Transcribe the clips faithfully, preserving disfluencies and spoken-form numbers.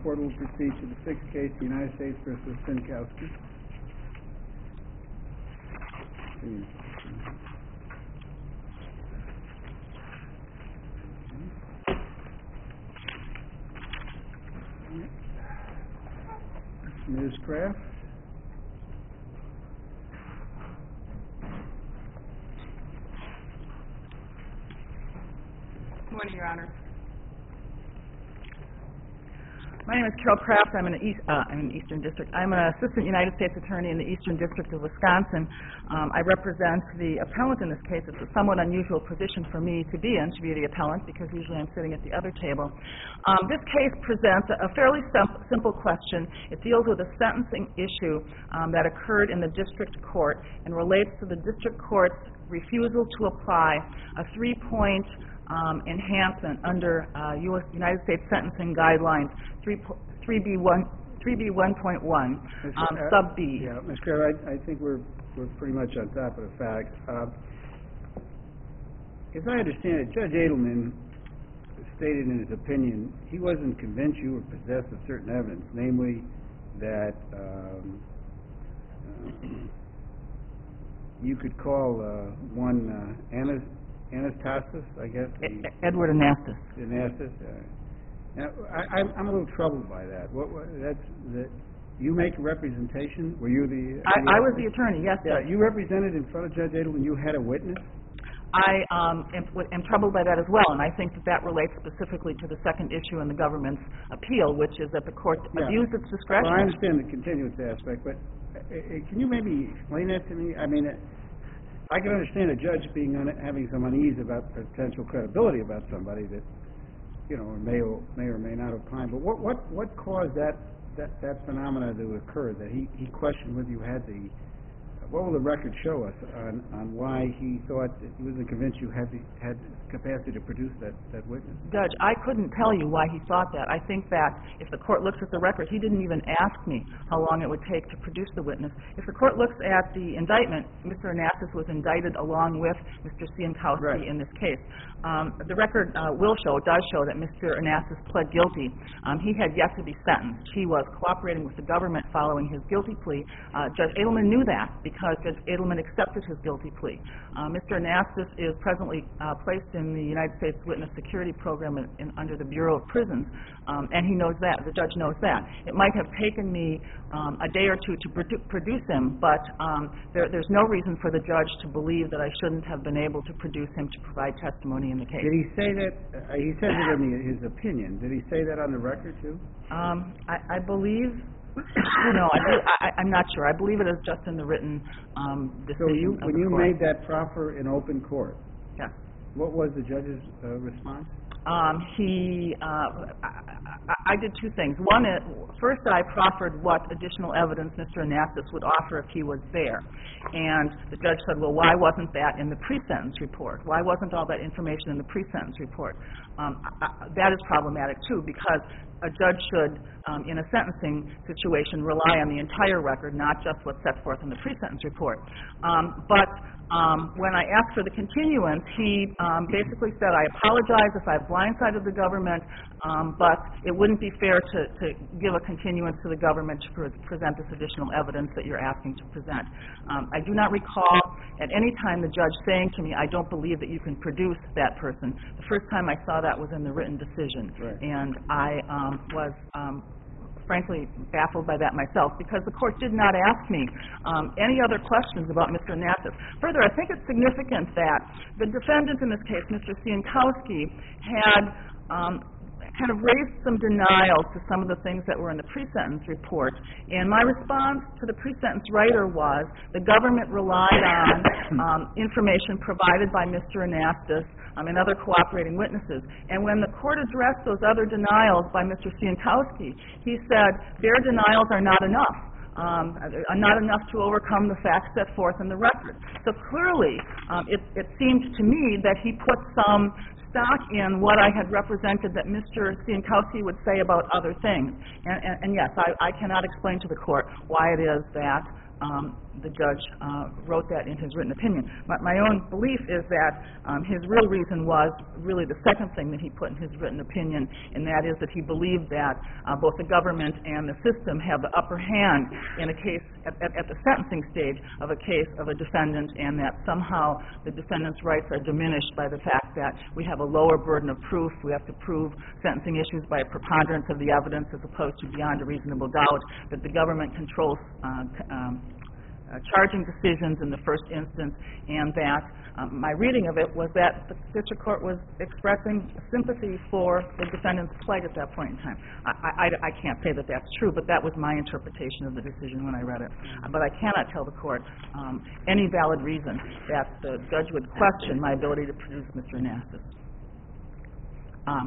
court will proceed to the sixth case, the United States versus Sienkowski. Miz Kraft. Good morning, Your Honor. My name is Carol Kraft. I'm in the East, uh, I'm in the Eastern District. I'm an Assistant United States Attorney in the Eastern District of Wisconsin. Um, I represent the appellant in this case. It's a somewhat unusual position for me to be in, to be the appellant, because usually I'm sitting at the other table. Um, this case presents a fairly sim- simple question. It deals with a sentencing issue um, that occurred in the district court and relates to the district court's refusal to apply a three-point Um, enhancement under uh, U S United States Sentencing Guidelines three B one point one, um, sub B. Yeah, Miz Kraft, I, I think we're we're pretty much on top of the facts. Uh, as I understand it, Judge Edelman stated in his opinion he wasn't convinced you were possessed of certain evidence, namely that um, uh, you could call uh, one uh, Anna. Anastassis, I guess. The, Edward Anastas. Anastas. Uh, now, I, I'm, I'm a little troubled by that. What, what that's that. You make a representation. Were you the? I, I was the attorney. Yes, yeah, Judge. You represented in front of Judge Edelman. You had a witness. I um, am, am troubled by that as well, and I think that that relates specifically to the second issue in the government's appeal, which is that the court yeah. abused its discretion. Well, I understand the continuance aspect, but uh, can you maybe explain that to me? I mean. Uh, I can understand a judge being un- having some unease about potential credibility about somebody that, you know, may or may or may not opine. But what what what caused that that, that phenomena to occur? That he, he questioned whether you had the. What will the record show us on, on why he thought that he wasn't convinced you had the had the capacity to produce that, that witness? Judge, I couldn't tell you why he thought that. I think that if the court looks at the record, he didn't even ask me how long it would take to produce the witness. If the court looks at the indictment, Mister Anastas was indicted along with Mister Sienkowski right. in this case. Um, the record uh, will show, does show that Mister Anastas pled guilty. Um, he had yet to be sentenced. He was cooperating with the government following his guilty plea. Uh, Judge Edelman knew that because Judge Edelman accepted his guilty plea. Uh, Mister Anastas is presently uh, placed in the United States Witness Security Program in, in, under the Bureau of Prisons, um, and he knows that. The judge knows that. It might have taken me um, a day or two to produ- produce him, but um, there, there's no reason for the judge to believe that I shouldn't have been able to produce him to provide testimony in the case. Did he say that? Uh, he said it in the, his opinion. Did he say that on the record too? Um, I, I believe. No, I, I, I'm not sure. I believe it is just in the written um, decision. So you, of when the you court. made that proffer in open court, yeah. What was the judge's uh, response? Um, he, uh, I, I did two things. One, is, first I proffered what additional evidence Mister Anastas would offer if he was there. And the judge said, well, why wasn't that in the pre-sentence report? Why wasn't all that information in the pre-sentence report? Um, I, that is problematic, too, because a judge should, um, in a sentencing situation, rely on the entire record, not just what's set forth in the pre-sentence report. Um, but Um, when I asked for the continuance, he um, basically said, I apologize if I've blindsided the government, um, but it wouldn't be fair to, to give a continuance to the government to pre- present this additional evidence that you're asking to present. Um, I do not recall at any time the judge saying to me, I don't believe that you can produce that person. The first time I saw that was in the written decision. Right. And I um, was... Um, frankly baffled by that myself, because the court did not ask me um, any other questions about Mister Anastas. Further, I think it's significant that the defendant in this case, Mister Sienkowski, had um, kind of raised some denials to some of the things that were in the pre-sentence report. And my response to the pre-sentence writer was the government relied on um, information provided by Mister Anastas Um, and other cooperating witnesses. And when the court addressed those other denials by Mister Sienkowski, he said their denials are not enough, um, are not enough to overcome the facts set forth in the record. So clearly, um, it, it seemed to me that he put some stock in what I had represented that Mister Ciankowski would say about other things. And, and, and yes, I, I cannot explain to the court why it is that um, the judge uh, wrote that in his written opinion. But my own belief is that um, his real reason was really the second thing that he put in his written opinion, and that is that he believed that uh, both the government and the system have the upper hand in a case at, at, at the sentencing stage of a case of a defendant, and that somehow the defendant's rights are diminished by the fact that we have a lower burden of proof. We have to prove sentencing issues by a preponderance of the evidence as opposed to beyond a reasonable doubt, that the government controls uh, um, Uh, charging decisions in the first instance, and that um, my reading of it was that the district court was expressing sympathy for the defendant's plight at that point in time. I, I, I can't say that that's true, but that was my interpretation of the decision when I read it. Uh, but I cannot tell the court um, any valid reason that the judge would question my ability to produce Mister Anastas. Um,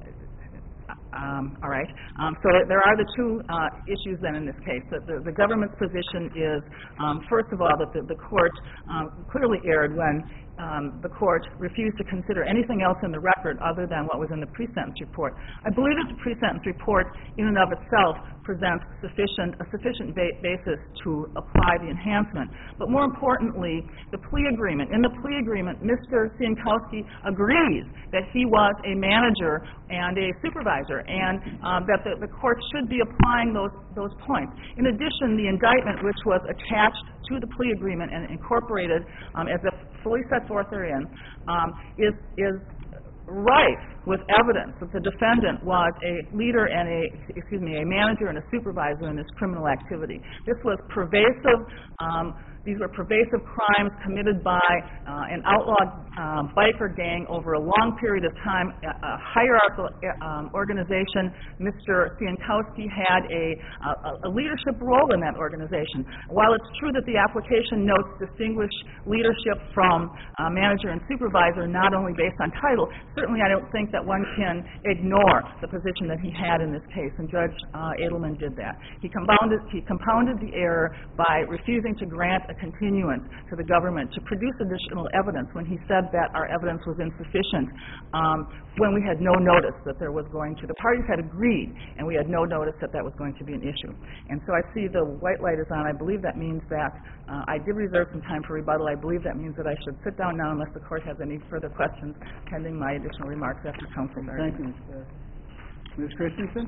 Um, all right. Um, so there are the two uh, issues then in this case. The, the, the government's position is, um, first of all, that the, the court um, clearly erred when um, the court refused to consider anything else in the record other than what was in the pre-sentence report. I believe that the pre-sentence report in and of itself presents sufficient, a sufficient ba- basis to apply the enhancement. But more importantly, the plea agreement. In the plea agreement, Mister Ciankowski agrees that he was a manager and a supervisor, and um, that the, the court should be applying those, those points. In addition, the indictment, which was attached to the plea agreement and incorporated um, as a fully set forth therein, um, is, is rife with evidence that the defendant was a leader and a, excuse me, a manager and a supervisor in this criminal activity. This was pervasive. Um, These were pervasive crimes committed by uh, an outlawed uh, biker gang over a long period of time, a, a hierarchical um, organization. Mister Ciankowski had a, a, a leadership role in that organization. While it's true that the application notes distinguish leadership from uh, manager and supervisor not only based on title, certainly I don't think that one can ignore the position that he had in this case, and Judge uh, Edelman did that. He compounded, he compounded the error by refusing to grant a continuance to the government to produce additional evidence when he said that our evidence was insufficient, um, when we had no notice that there was going to, the parties had agreed, and we had no notice that that was going to be an issue. And so I see the white light is on. I believe that means that uh, I did reserve some time for rebuttal. I believe that means that I should sit down now unless the court has any further questions pending my additional remarks after counsel's argument. Thank you, Miz Miz Christensen.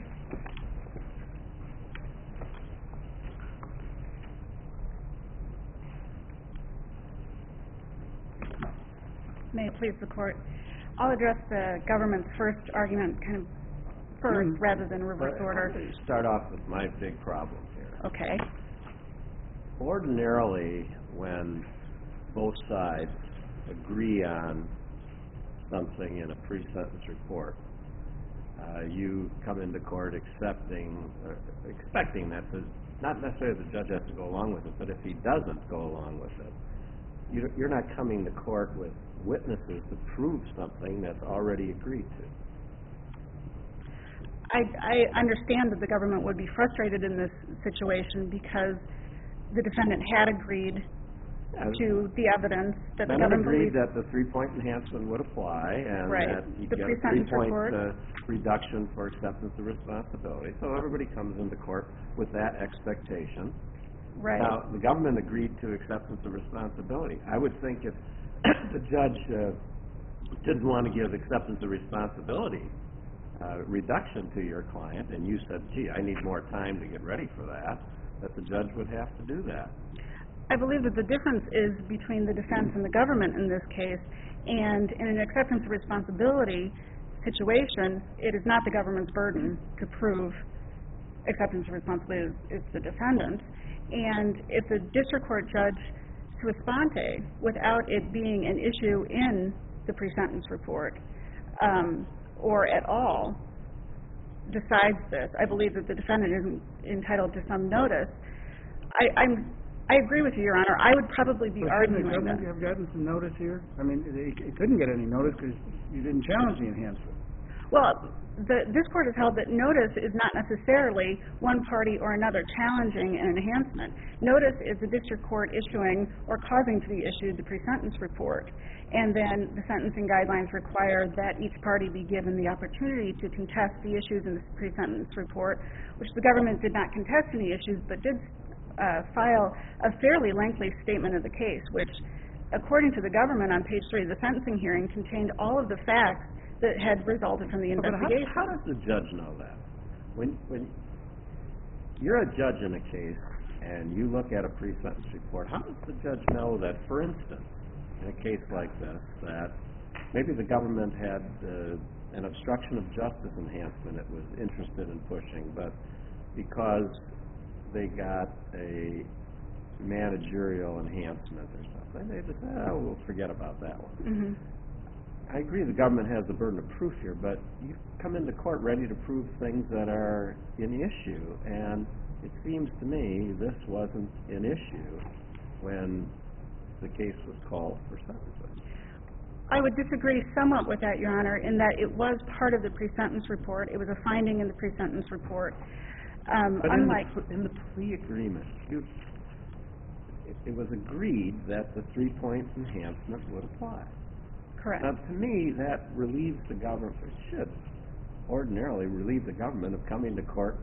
May it please the court. I'll address the government's first argument kind of first mm-hmm. rather than reverse but order. Start off with my big problem here. Okay. Ordinarily, when both sides agree on something in a pre-sentence report, uh, you come into court accepting, uh, expecting that the, not necessarily the judge has to go along with it, but if he doesn't go along with it, you're not coming to court with witnesses to prove something that's already agreed to. I, I understand that the government would be frustrated in this situation because the defendant had agreed As to the evidence that the government agreed believes. that the three-point enhancement would apply and right. that you the get a three-point uh, report. reduction for acceptance of responsibility. So everybody comes into court with that expectation. Right. Now, the government agreed to acceptance of responsibility. I would think if the judge uh, didn't want to give acceptance of responsibility uh, reduction to your client, and you said, gee, I need more time to get ready for that, that the judge would have to do that. I believe that the difference is between the defense and the government in this case, and in an acceptance of responsibility situation, it is not the government's burden to prove acceptance of responsibility. It's the defendant's. And if the district court judge, sua sponte, without it being an issue in the pre-sentence report, um, or at all, decides this, I believe that the defendant is entitled to some notice. I, I'm, I agree with you, Your Honor. I would probably be well, arguing the that. You have gotten some notice here? I mean, it, it couldn't get any notice because you didn't challenge the enhancement. Well, the, this court has held that notice is not necessarily one party or another challenging an enhancement. Notice is the district court issuing or causing to be issued the pre-sentence report, and then the sentencing guidelines require that each party be given the opportunity to contest the issues in the pre-sentence report, which the government did not contest any issues, but did uh, file a fairly lengthy statement of the case, which, according to the government on page three of the sentencing hearing, contained all of the facts that had resulted from the investigation. But how, how does the judge know that? When, when you're a judge in a case and you look at a pre-sentence report, how does the judge know that, for instance, in a case like this, that maybe the government had uh, an obstruction of justice enhancement it was interested in pushing, but because they got a managerial enhancement or something, they just, oh, we'll forget about that one. Mm-hmm. I agree the government has the burden of proof here, but you come into court ready to prove things that are in issue, and it seems to me this wasn't an issue when the case was called for sentencing. I would disagree somewhat with that, Your Honor, in that it was part of the pre-sentence report. It was a finding in the pre-sentence report. Um, but unlike in the, in the plea agreement, you, it, it was agreed that the three-point enhancement would apply. Correct. Now, to me, that relieves the government, it should ordinarily relieve the government of coming to court,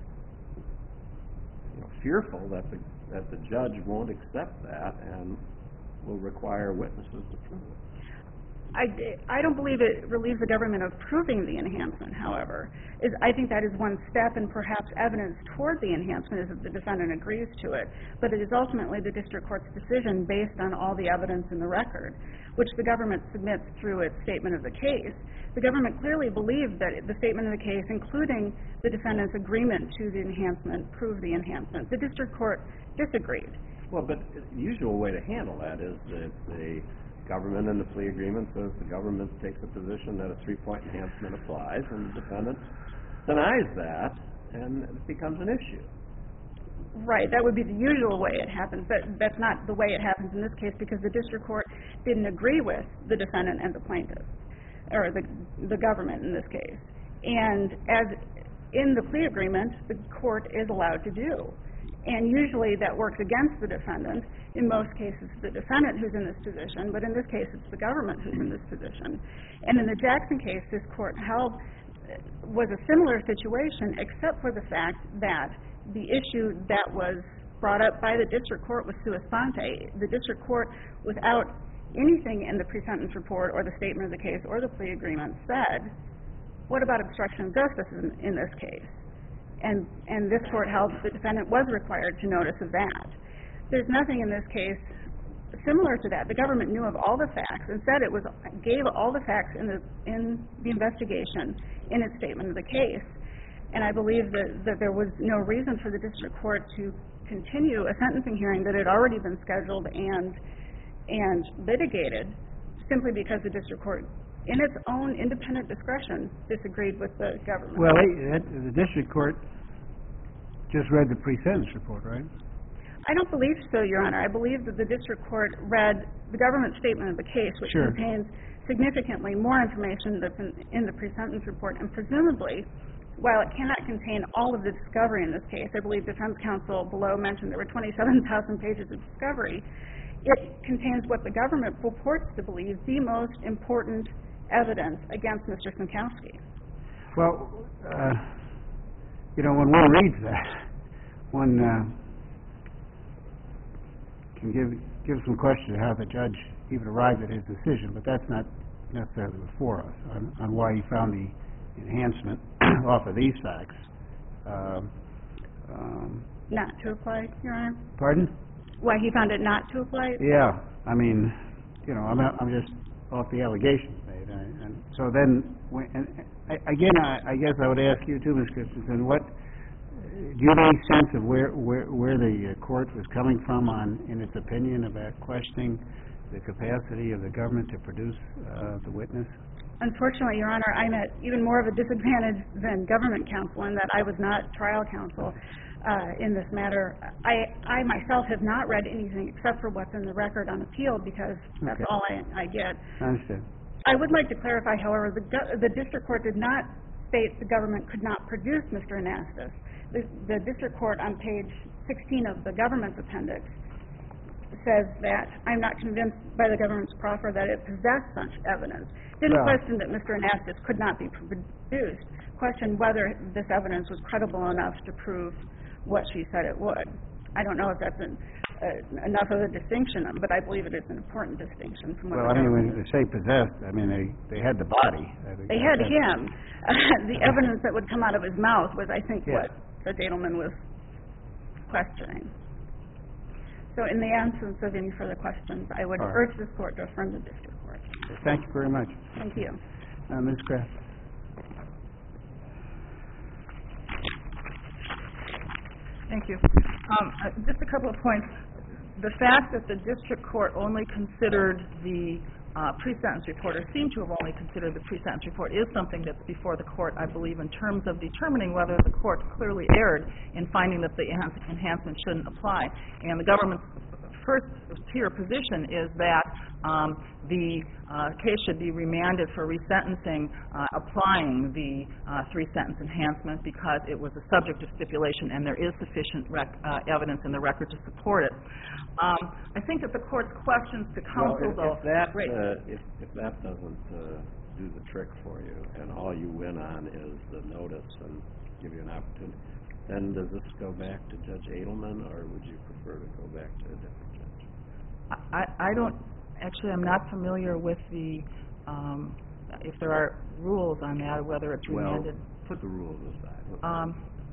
you know, fearful that the, that the judge won't accept that and will require witnesses to prove it. I, I don't believe it relieves the government of proving the enhancement, however. Is, I think that is one step and perhaps evidence toward the enhancement is that the defendant agrees to it, but it is ultimately the district court's decision based on all the evidence in the record, which the government submits through its statement of the case. The government clearly believed that the statement of the case, including the defendant's agreement to the enhancement, proved the enhancement. The district court disagreed. Well, but the usual way to handle that is that the government in the plea agreement says the government takes a position that a three-point enhancement applies, and the defendant denies that, and it becomes an issue. Right, that would be the usual way it happens. That, that's not the way it happens in this case because the district court didn't agree with the defendant and the plaintiff, or the, the government in this case. And as in the plea agreement, the court is allowed to do. And usually that works against the defendant. In most cases, the defendant who's in this position, but in this case, it's the government who's in this position. And in the Jackson case, this court held was a similar situation, except for the fact that the issue that was brought up by the district court was sua sponte. The district court, without anything in the pre-sentence report or the statement of the case or the plea agreement, said, what about obstruction of justice in, in this case? And, and this court held that the defendant was required to notice of that. There's nothing in this case similar to that. The government knew of all the facts and said it was gave all the facts in the in the investigation in its statement of the case. And I believe that, that there was no reason for the district court to continue a sentencing hearing that had already been scheduled and and litigated simply because the district court, in its own independent discretion, disagreed with the government. Well, it, the district court just read the pre-sentence report, right? I don't believe so, Your Honor. I believe that the district court read the government statement of the case, which Sure. contains significantly more information that's in, in the pre-sentence report, and presumably, while it cannot contain all of the discovery in this case, I believe defense counsel below mentioned there were twenty-seven thousand pages of discovery, it contains what the government purports to believe the most important evidence against Mister Smikowski. Well, uh, you know, when one reads that, one uh, can give give some question to how the judge even arrived at his decision, but that's not necessarily before us on, on why he found the enhancement off of these facts. Um, um, Not to apply, Your Honor? pardon? Why he found it not to apply? Yeah, I mean, you know, I'm I'm just off the allegations made, and, and so then, when, and I, again, I, I guess I would ask you too, Miz Christensen, what do you have any sense of where where where the uh, court was coming from on in its opinion about questioning the capacity of the government to produce uh, the witness? Unfortunately, Your Honor, I'm at even more of a disadvantage than government counsel in that I was not trial counsel uh, in this matter. I, I myself have not read anything except for what's in the record on appeal because that's Okay. all I, I get. I understand. I would like to clarify, however, the, go- the district court did not state the government could not produce Mister Anastas. The, the district court on page sixteen of the government's appendix says that I'm not convinced by the government's proffer that it possessed such evidence. Didn't Well- question that Mister Anastas could not be produced, questioned whether this evidence was credible enough to prove what she said it would. I don't know if that's an, uh, enough of a distinction, but I believe it is an important distinction from what Well, the I mean, when government they say possessed, I mean, they, they had the body. I think They had that's- him. The evidence that would come out of his mouth was, I think, Yeah. what Judge Edelman was questioning. So in the absence of any further questions, I would All right. urge this court to affirm the district court. Thank you very much. Thank you. Uh, Miz Kraft? Thank you. Um, uh, just a couple of points. The fact that the district court only considered the uh, pre-sentence report, or seemed to have only considered the pre-sentence report, is something that's before the court, I believe, in terms of determining whether the court clearly erred in finding that the enhance- enhancement shouldn't apply. And the government's first tier position is that um, the uh, case should be remanded for resentencing, uh, applying the uh, three-sentence enhancement because it was a subject of stipulation and there is sufficient rec- uh, evidence in the record to support it. Um, I think that the court's questions to counsel, Well, though... if, if that, Right. uh, if, if that doesn't, uh, do the trick for you, and all you win on is the notice and give you an opportunity, then does this go back to Judge Edelman, or would you prefer to go back to a different judge? I, I don't, actually, I'm not familiar with the, um, if there are rules on that, whether it's Well, remanded. put the rules aside. Um,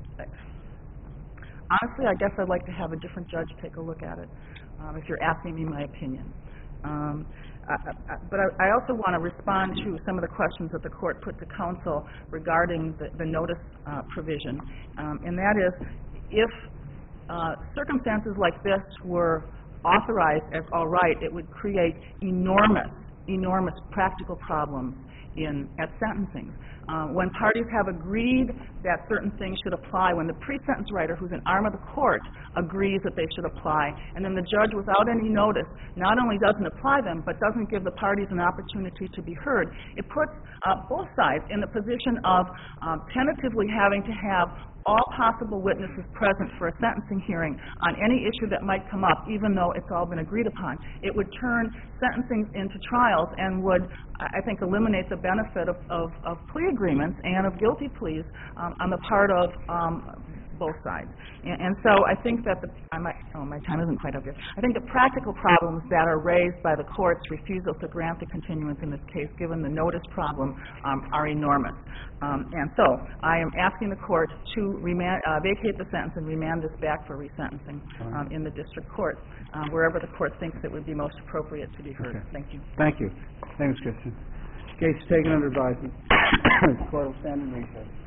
honestly, I guess I'd like to have a different judge take a look at it, um, if you're asking me my opinion. Um, I, I, but I, I also want to respond to some of the questions that the court put to counsel regarding the, the notice uh, provision, um, and that is, if uh, circumstances like this were authorized as all right, it would create enormous, enormous practical problems in at sentencing. Uh, when parties have agreed that certain things should apply, when the pre-sentence writer, who's an arm of the court, agrees that they should apply, and then the judge, without any notice, not only doesn't apply them, but doesn't give the parties an opportunity to be heard, it puts uh, both sides in the position of um, tentatively having to have all possible witnesses present for a sentencing hearing on any issue that might come up, even though it's all been agreed upon. It would turn sentencing into trials and would, I think, eliminate the benefit of, of, of plea agreements and of guilty pleas um, on the part of um, both sides. And, and so I think that the, I might, oh, my time isn't quite up yet. I think the practical problems that are raised by the court's refusal to grant the continuance in this case, given the notice problem, um, are enormous. Um, and so I am asking the court to remand, uh, vacate the sentence and remand this back for resentencing um, in the district court, um, wherever the court thinks it would be most appropriate to be heard. Okay. Thank you. Thank you. Thanks, Kristen. Case taken under advisement. Court will stand in recess.